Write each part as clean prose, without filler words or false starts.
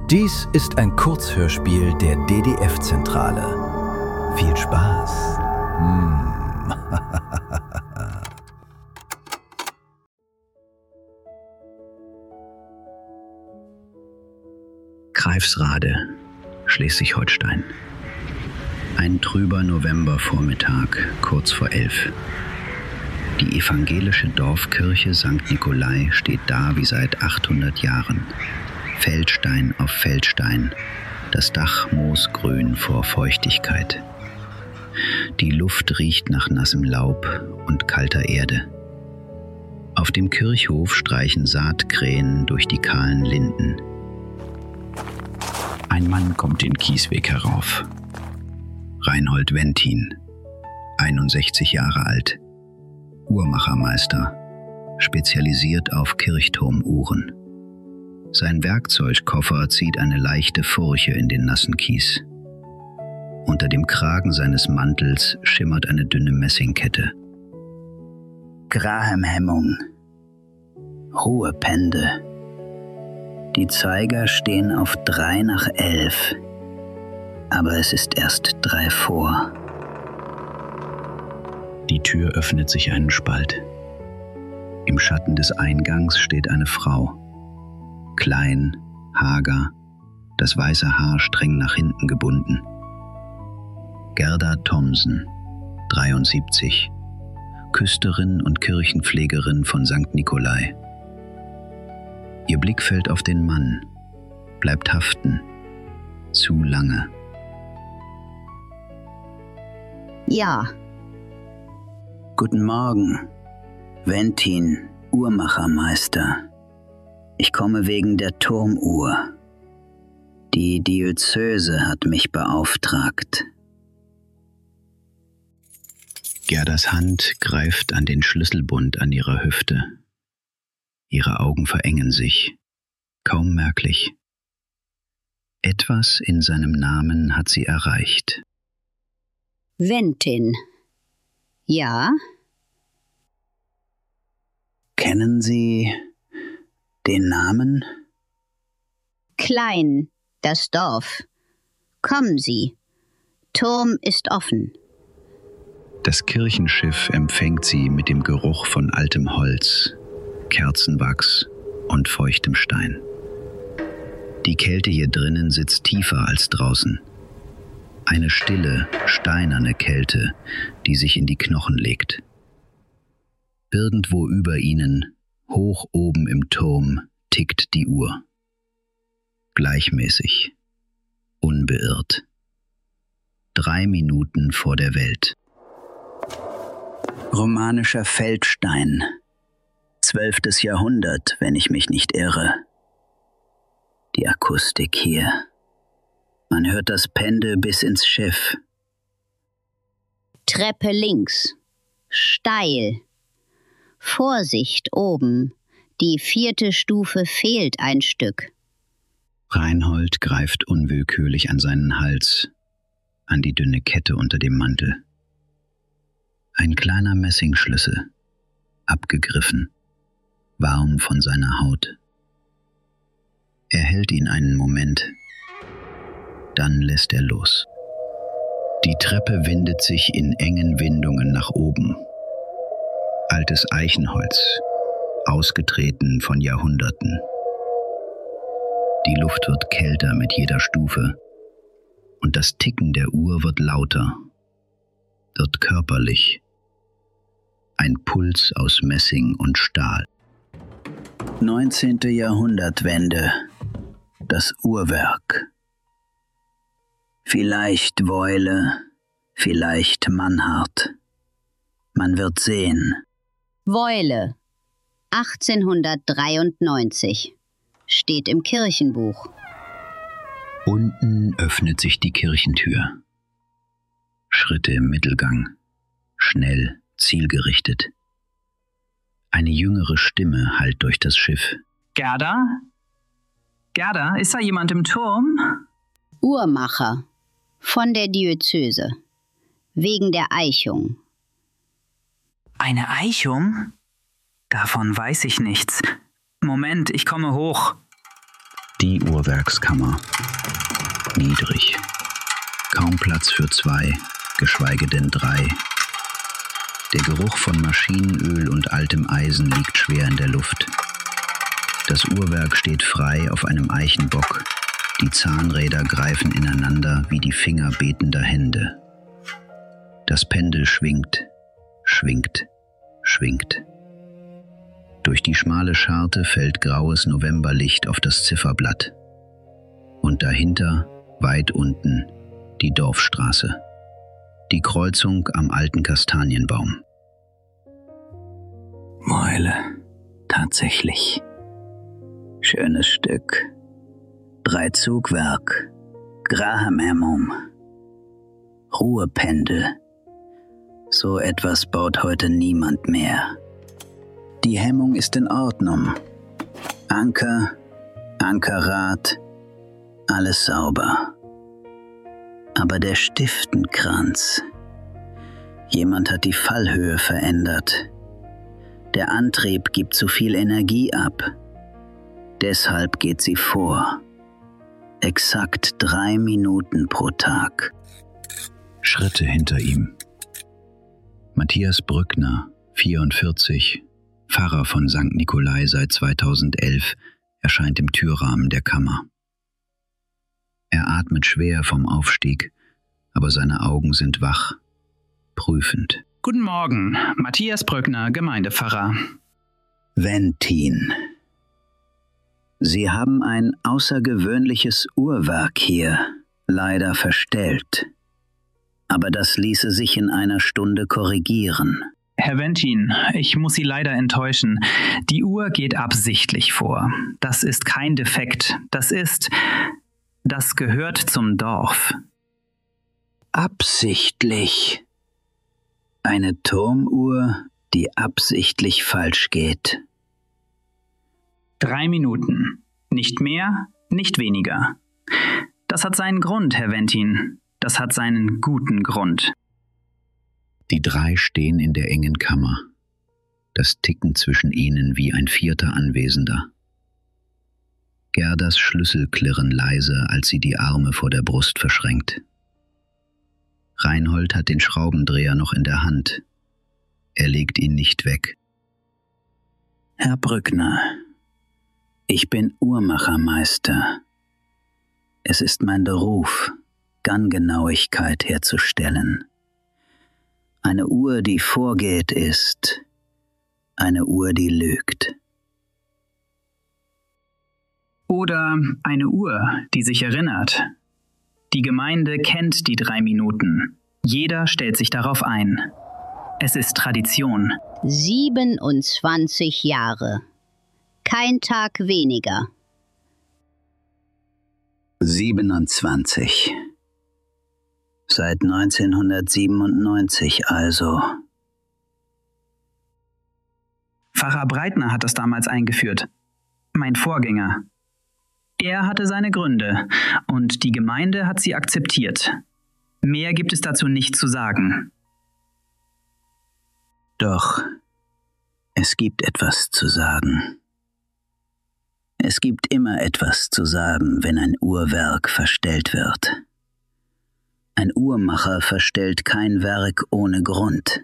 Dies ist ein Kurzhörspiel der DDF-Zentrale. Viel Spaß! Greifswald, Schleswig-Holstein. Ein trüber Novembervormittag, kurz vor 11. Die evangelische Dorfkirche St. Nikolai steht da wie seit 800 Jahren. Feldstein auf Feldstein, das Dach moosgrün vor Feuchtigkeit. Die Luft riecht nach nassem Laub und kalter Erde. Auf dem Kirchhof streichen Saatkrähen durch die kahlen Linden. Ein Mann kommt den Kiesweg herauf. Reinhold Wentin, 61 Jahre alt, Uhrmachermeister, spezialisiert auf Kirchturmuhren. Sein Werkzeugkoffer zieht eine leichte Furche in den nassen Kies. Unter dem Kragen seines Mantels schimmert eine dünne Messingkette. Graham-Hemmung. Ruhepende. Die Zeiger stehen auf 11:03, aber es ist erst 3 vor. Die Tür öffnet sich einen Spalt. Im Schatten des Eingangs steht eine Frau. Klein, hager, das weiße Haar streng nach hinten gebunden. Gerda Thomsen, 73, Küsterin und Kirchenpflegerin von St. Nikolai. Ihr Blick fällt auf den Mann, bleibt haften, zu lange. Ja. Guten Morgen, Wentin, Uhrmachermeister. Ich komme wegen der Turmuhr. Die Diözese hat mich beauftragt. Gerdas Hand greift an den Schlüsselbund an ihrer Hüfte. Ihre Augen verengen sich, kaum merklich. Etwas in seinem Namen hat sie erreicht. Wentin. Ja? Kennen Sie den Namen? Klein, das Dorf. Kommen Sie. Turm ist offen. Das Kirchenschiff empfängt sie mit dem Geruch von altem Holz, Kerzenwachs und feuchtem Stein. Die Kälte hier drinnen sitzt tiefer als draußen. Eine stille, steinerne Kälte, die sich in die Knochen legt. Irgendwo über ihnen, hoch oben im Turm, tickt die Uhr. Gleichmäßig, unbeirrt. 3 Minuten vor der Welt. Romanischer Feldstein. 12. Jahrhundert, wenn ich mich nicht irre. Die Akustik hier. Man hört das Pendel bis ins Schiff. Treppe links. Steil. Vorsicht oben. Die 4. Stufe fehlt ein Stück. Reinhold greift unwillkürlich an seinen Hals, an die dünne Kette unter dem Mantel. Ein kleiner Messingschlüssel, abgegriffen, warm von seiner Haut. Er hält ihn einen Moment, dann lässt er los. Die Treppe windet sich in engen Windungen nach oben. Altes Eichenholz, ausgetreten von Jahrhunderten. Die Luft wird kälter mit jeder Stufe und das Ticken der Uhr wird lauter, wird körperlich. Ein Puls aus Messing und Stahl. 19. Jahrhundertwende. Das Uhrwerk. Vielleicht Woyle, vielleicht Mannhardt. Man wird sehen. Woyle. 1893. Steht im Kirchenbuch. Unten öffnet sich die Kirchentür. Schritte im Mittelgang. Schnell, zielgerichtet. Eine jüngere Stimme hallt durch das Schiff. Gerda? Gerda, ist da jemand im Turm? Uhrmacher. Von der Diözese. Wegen der Eichung. Eine Eichung? Davon weiß ich nichts. Moment, ich komme hoch. Die Uhrwerkskammer. Niedrig. Kaum Platz für 2, geschweige denn 3. Der Geruch von Maschinenöl und altem Eisen liegt schwer in der Luft. Das Uhrwerk steht frei auf einem Eichenbock. Die Zahnräder greifen ineinander wie die Finger betender Hände. Das Pendel schwingt, schwingt, schwingt. Durch die schmale Scharte fällt graues Novemberlicht auf das Zifferblatt. Und dahinter, weit unten, die Dorfstraße. Die Kreuzung am alten Kastanienbaum. Meule, tatsächlich. Schönes Stück. 3-Zugwerk. Graham-Hemmung. Ruhependel. So etwas baut heute niemand mehr. Die Hemmung ist in Ordnung. Anker, Ankerrad, alles sauber. Aber der Stiftenkranz. Jemand hat die Fallhöhe verändert. Der Antrieb gibt zu viel Energie ab. Deshalb geht sie vor. Exakt 3 Minuten pro Tag. Schritte hinter ihm. Matthias Brückner, 44, Pfarrer von St. Nikolai seit 2011, erscheint im Türrahmen der Kammer. Er atmet schwer vom Aufstieg, aber seine Augen sind wach, prüfend. Guten Morgen, Matthias Brückner, Gemeindepfarrer. Ventin. Sie haben ein außergewöhnliches Uhrwerk hier, leider verstellt. Aber das ließe sich in einer Stunde korrigieren. Herr Ventin, ich muss Sie leider enttäuschen. Die Uhr geht absichtlich vor. Das ist kein Defekt. Das gehört zum Dorf. Absichtlich. Eine Turmuhr, die absichtlich falsch geht. 3 Minuten. Nicht mehr, nicht weniger. Das hat seinen Grund, Herr Ventin. Das hat seinen guten Grund. Die 3 stehen in der engen Kammer. Das Ticken zwischen ihnen wie ein 4. Anwesender. Gerdas Schlüssel klirren leise, als sie die Arme vor der Brust verschränkt. Reinhold hat den Schraubendreher noch in der Hand. Er legt ihn nicht weg. Herr Brückner, ich bin Uhrmachermeister. Es ist mein Beruf, Ganggenauigkeit herzustellen. Eine Uhr, die vorgeht, ist eine Uhr, die lügt. Oder eine Uhr, die sich erinnert. Die Gemeinde kennt die 3 Minuten. Jeder stellt sich darauf ein. Es ist Tradition. 27 Jahre. Kein Tag weniger. 27. Seit 1997 also. Pfarrer Breitner hat das damals eingeführt. Mein Vorgänger. Er hatte seine Gründe und die Gemeinde hat sie akzeptiert. Mehr gibt es dazu nicht zu sagen. Doch, es gibt etwas zu sagen. Es gibt immer etwas zu sagen, wenn ein Uhrwerk verstellt wird. Ein Uhrmacher verstellt kein Werk ohne Grund.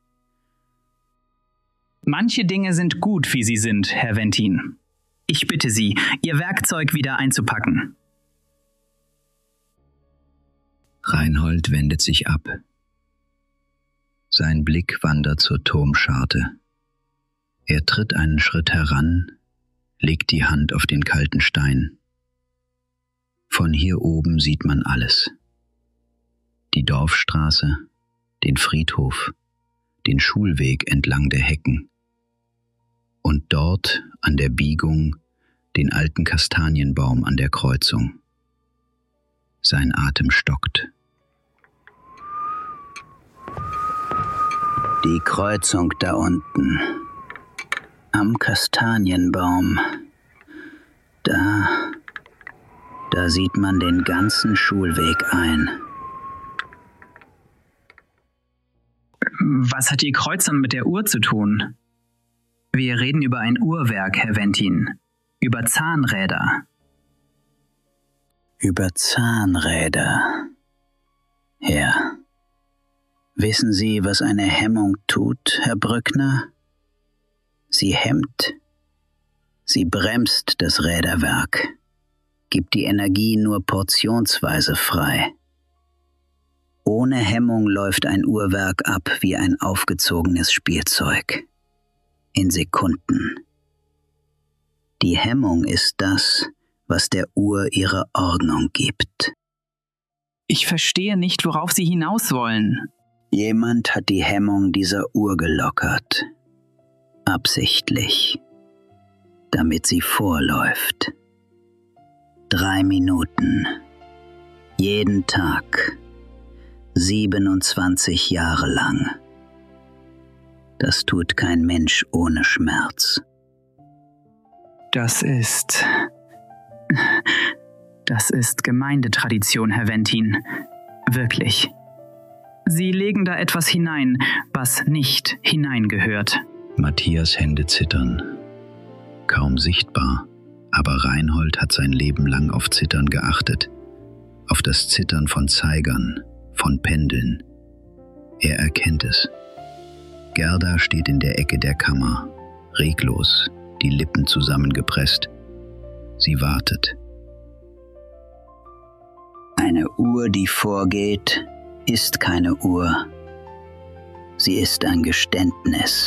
Manche Dinge sind gut, wie sie sind, Herr Ventin. Ich bitte Sie, Ihr Werkzeug wieder einzupacken. Reinhold wendet sich ab. Sein Blick wandert zur Turmscharte. Er tritt einen Schritt heran, legt die Hand auf den kalten Stein. Von hier oben sieht man alles. Die Dorfstraße, den Friedhof, den Schulweg entlang der Hecken. Und dort, an der Biegung, den alten Kastanienbaum an der Kreuzung. Sein Atem stockt. Die Kreuzung da unten, am Kastanienbaum, da sieht man den ganzen Schulweg ein. Was hat Ihr Kreuzern mit der Uhr zu tun? Wir reden über ein Uhrwerk, Herr Ventin. Über Zahnräder. Über Zahnräder. Ja. Wissen Sie, was eine Hemmung tut, Herr Brückner? Sie hemmt. Sie bremst das Räderwerk, gibt die Energie nur portionsweise frei. Ohne Hemmung läuft ein Uhrwerk ab wie ein aufgezogenes Spielzeug. In Sekunden. Die Hemmung ist das, was der Uhr ihre Ordnung gibt. Ich verstehe nicht, worauf Sie hinaus wollen. Jemand hat die Hemmung dieser Uhr gelockert. Absichtlich. Damit sie vorläuft. 3 Minuten. Jeden Tag. 27 Jahre lang. Das tut kein Mensch ohne Schmerz. Das ist Gemeindetradition, Herr Ventin. Wirklich. Sie legen da etwas hinein, was nicht hineingehört. Matthias' Hände zittern. Kaum sichtbar, aber Reinhold hat sein Leben lang auf Zittern geachtet. Auf das Zittern von Zeigern, von Pendeln. Er erkennt es. Gerda steht in der Ecke der Kammer, reglos, die Lippen zusammengepresst. Sie wartet. Eine Uhr, die vorgeht, ist keine Uhr. Sie ist ein Geständnis.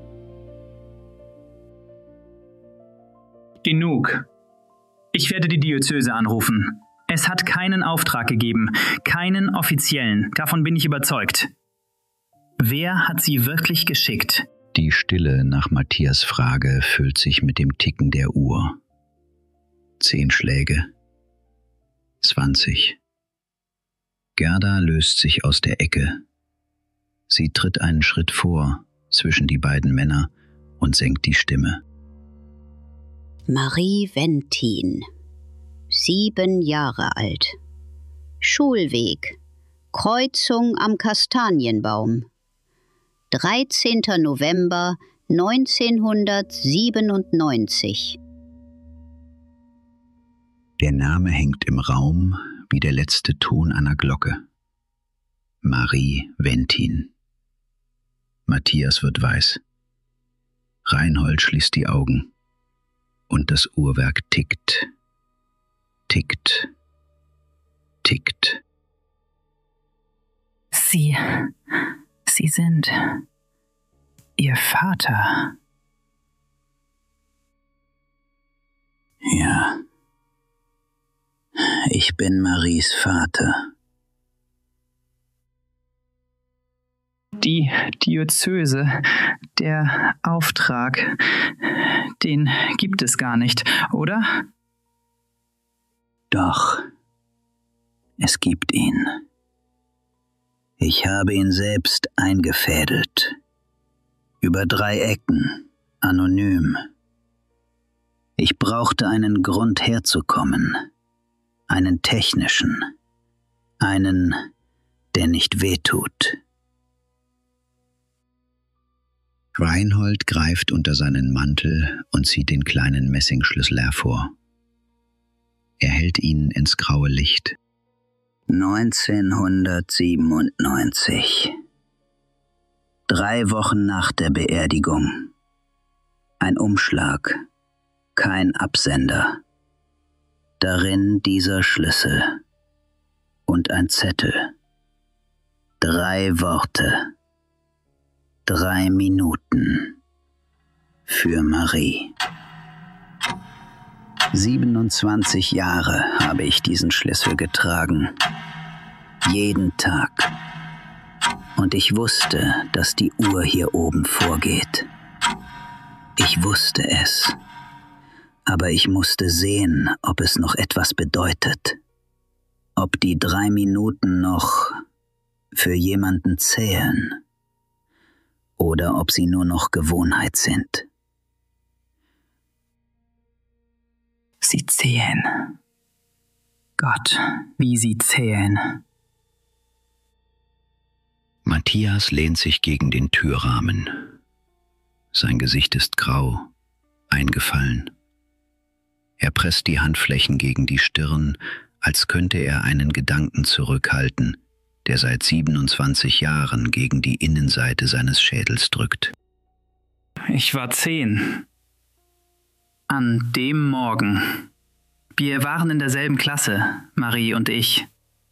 Genug. Ich werde die Diözese anrufen. Es hat keinen Auftrag gegeben, keinen offiziellen, davon bin ich überzeugt. Wer hat Sie wirklich geschickt? Die Stille nach Matthias' Frage füllt sich mit dem Ticken der Uhr. 10 Schläge. 20. Gerda löst sich aus der Ecke. Sie tritt einen Schritt vor, zwischen die beiden Männer, und senkt die Stimme. Marie Ventin, 7 Jahre alt. Schulweg, Kreuzung am Kastanienbaum. 13. November 1997. Der Name hängt im Raum wie der letzte Ton einer Glocke. Marie Ventin. Matthias wird weiß. Reinhold schließt die Augen. Und das Uhrwerk tickt. Tickt. Tickt. Sie sind Ihr Vater. Ja. Ich bin Maries Vater. Die Diözese, der Auftrag, den gibt es gar nicht, oder? Doch, es gibt ihn. Ich habe ihn selbst eingefädelt. Über 3 Ecken, anonym. Ich brauchte einen Grund herzukommen. Einen technischen. Einen, der nicht wehtut. Reinhold greift unter seinen Mantel und zieht den kleinen Messingschlüssel hervor. Er hält ihn ins graue Licht. 1997. 3 Wochen nach der Beerdigung. Ein Umschlag, kein Absender. Darin dieser Schlüssel und ein Zettel. 3 Worte. 3 Minuten. Für Marie. 27 Jahre habe ich diesen Schlüssel getragen. Jeden Tag. Und ich wusste, dass die Uhr hier oben vorgeht. Ich wusste es. Aber ich musste sehen, ob es noch etwas bedeutet. Ob die 3 Minuten noch für jemanden zählen. Oder ob sie nur noch Gewohnheit sind. Sie zählen. Gott, wie sie zählen. Matthias lehnt sich gegen den Türrahmen. Sein Gesicht ist grau, eingefallen. Er presst die Handflächen gegen die Stirn, als könnte er einen Gedanken zurückhalten, der seit 27 Jahren gegen die Innenseite seines Schädels drückt. Ich war 10. An dem Morgen. Wir waren in derselben Klasse, Marie und ich.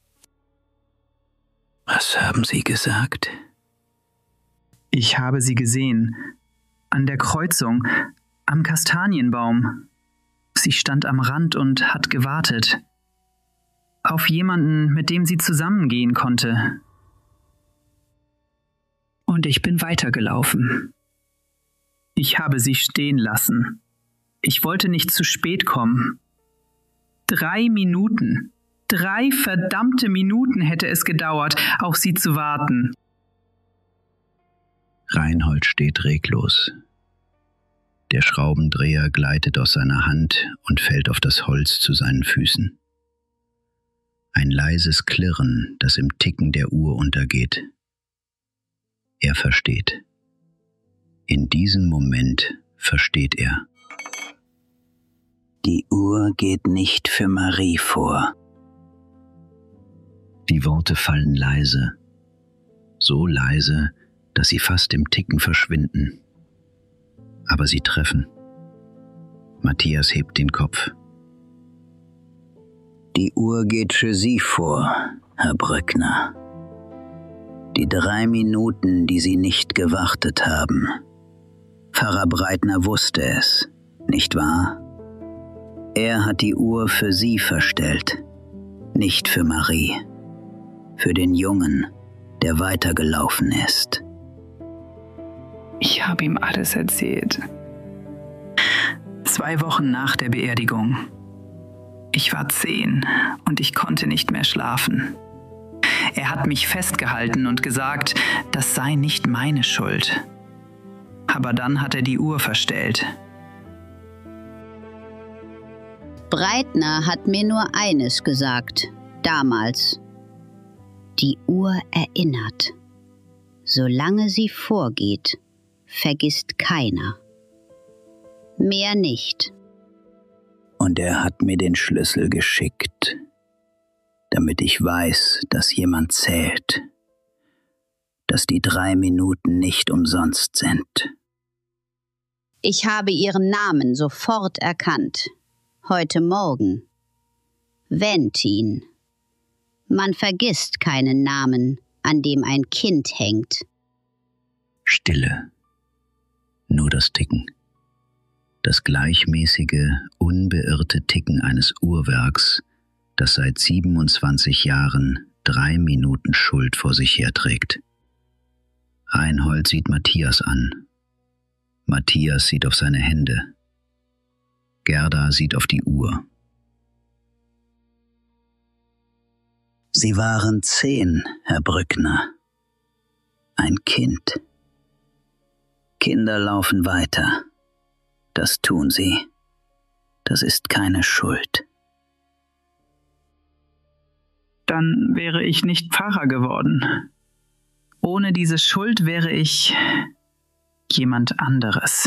Was haben Sie gesagt? Ich habe sie gesehen. An der Kreuzung, am Kastanienbaum. Sie stand am Rand und hat gewartet. Auf jemanden, mit dem sie zusammengehen konnte. Und ich bin weitergelaufen. Ich habe sie stehen lassen. Ich wollte nicht zu spät kommen. 3 Minuten. 3 verdammte Minuten hätte es gedauert, auf sie zu warten. Reinhold steht reglos. Der Schraubendreher gleitet aus seiner Hand und fällt auf das Holz zu seinen Füßen. Ein leises Klirren, das im Ticken der Uhr untergeht. Er versteht. In diesem Moment versteht er. Die Uhr geht nicht für Marie vor. Die Worte fallen leise. So leise, dass sie fast im Ticken verschwinden. Aber sie treffen. Matthias hebt den Kopf. Die Uhr geht für Sie vor, Herr Brückner. Die 3 Minuten, die Sie nicht gewartet haben. Pfarrer Breitner wusste es, nicht wahr? Er hat die Uhr für Sie verstellt, nicht für Marie. Für den Jungen, der weitergelaufen ist. Ich habe ihm alles erzählt. 2 Wochen nach der Beerdigung. Ich war 10 und ich konnte nicht mehr schlafen. Er hat mich festgehalten und gesagt, das sei nicht meine Schuld. Aber dann hat er die Uhr verstellt. Breitner hat mir nur eines gesagt, damals. Die Uhr erinnert. Solange sie vorgeht, vergisst keiner. Mehr nicht. Und er hat mir den Schlüssel geschickt, damit ich weiß, dass jemand zählt, dass die 3 Minuten nicht umsonst sind. Ich habe ihren Namen sofort erkannt. Heute Morgen. Ventin. Man vergisst keinen Namen, an dem ein Kind hängt. Stille. Nur das Ticken. Das gleichmäßige, unbeirrte Ticken eines Uhrwerks, das seit 27 Jahren 3 Minuten Schuld vor sich herträgt. Reinhold sieht Matthias an. Matthias sieht auf seine Hände. Gerda sieht auf die Uhr. Sie waren 10, Herr Brückner. Ein Kind. Kinder laufen weiter. Das tun sie. Das ist keine Schuld. Dann wäre ich nicht Pfarrer geworden. Ohne diese Schuld wäre ich jemand anderes.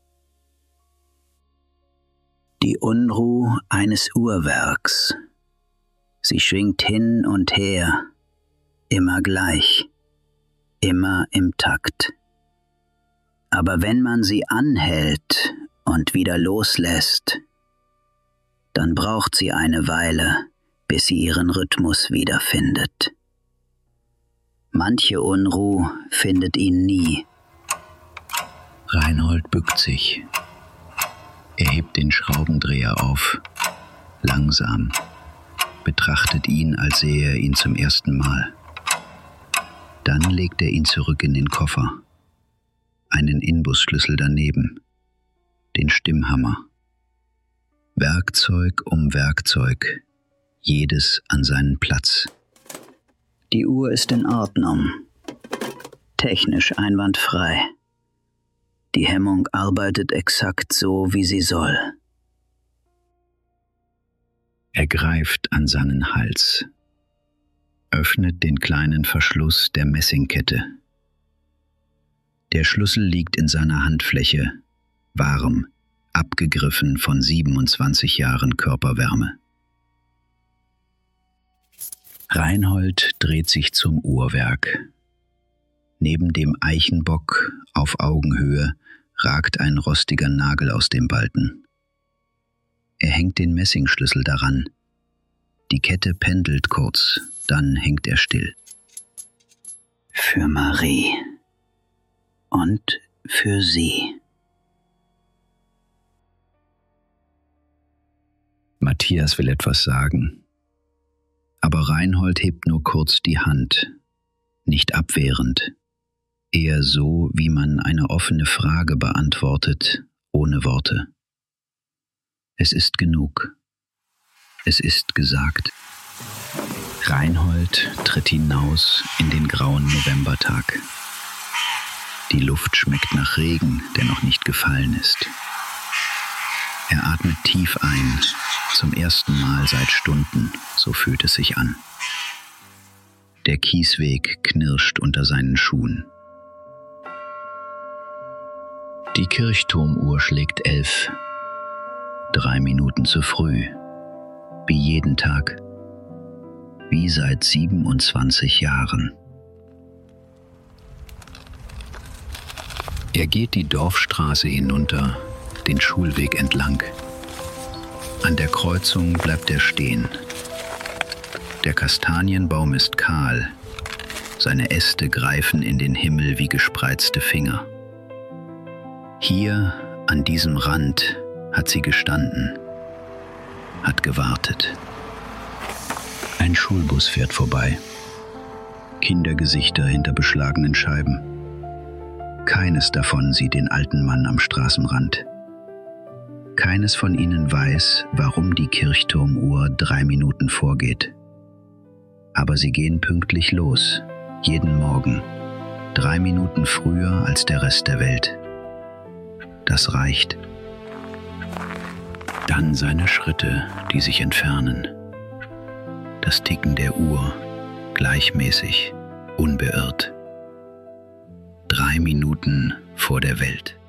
Die Unruhe eines Uhrwerks. Sie schwingt hin und her, immer gleich, immer im Takt. Aber wenn man sie anhält und wieder loslässt, dann braucht sie eine Weile, bis sie ihren Rhythmus wiederfindet. Manche Unruhe findet ihn nie. Reinhold bückt sich. Er hebt den Schraubendreher auf, langsam, betrachtet ihn, als sähe er ihn zum ersten Mal. Dann legt er ihn zurück in den Koffer, einen Inbusschlüssel daneben, den Stimmhammer. Werkzeug um Werkzeug, jedes an seinen Platz. Die Uhr ist in Ordnung, technisch einwandfrei. Die Hemmung arbeitet exakt so, wie sie soll. Er greift an seinen Hals, öffnet den kleinen Verschluss der Messingkette. Der Schlüssel liegt in seiner Handfläche, warm, abgegriffen von 27 Jahren Körperwärme. Reinhold dreht sich zum Uhrwerk. Neben dem Eichenbock auf Augenhöhe ragt ein rostiger Nagel aus dem Balken. Er hängt den Messingschlüssel daran. Die Kette pendelt kurz, dann hängt er still. Für Marie und für sie. Matthias will etwas sagen, aber Reinhold hebt nur kurz die Hand, nicht abwehrend, eher so, wie man eine offene Frage beantwortet, ohne Worte. Es ist genug. Es ist gesagt. Reinhold tritt hinaus in den grauen Novembertag. Die Luft schmeckt nach Regen, der noch nicht gefallen ist. Er atmet tief ein, zum ersten Mal seit Stunden, so fühlt es sich an. Der Kiesweg knirscht unter seinen Schuhen. Die Kirchturmuhr schlägt 11. 3 Minuten zu früh. Wie jeden Tag. Wie seit 27 Jahren. Er geht die Dorfstraße hinunter, den Schulweg entlang. An der Kreuzung bleibt er stehen. Der Kastanienbaum ist kahl. Seine Äste greifen in den Himmel wie gespreizte Finger. Hier, an diesem Rand, hat sie gestanden, hat gewartet. Ein Schulbus fährt vorbei. Kindergesichter hinter beschlagenen Scheiben. Keines davon sieht den alten Mann am Straßenrand. Keines von ihnen weiß, warum die Kirchturmuhr 3 Minuten vorgeht. Aber sie gehen pünktlich los, jeden Morgen, 3 Minuten früher als der Rest der Welt. Das reicht. Dann seine Schritte, die sich entfernen. Das Ticken der Uhr, gleichmäßig, unbeirrt. 3 Minuten vor der Welt.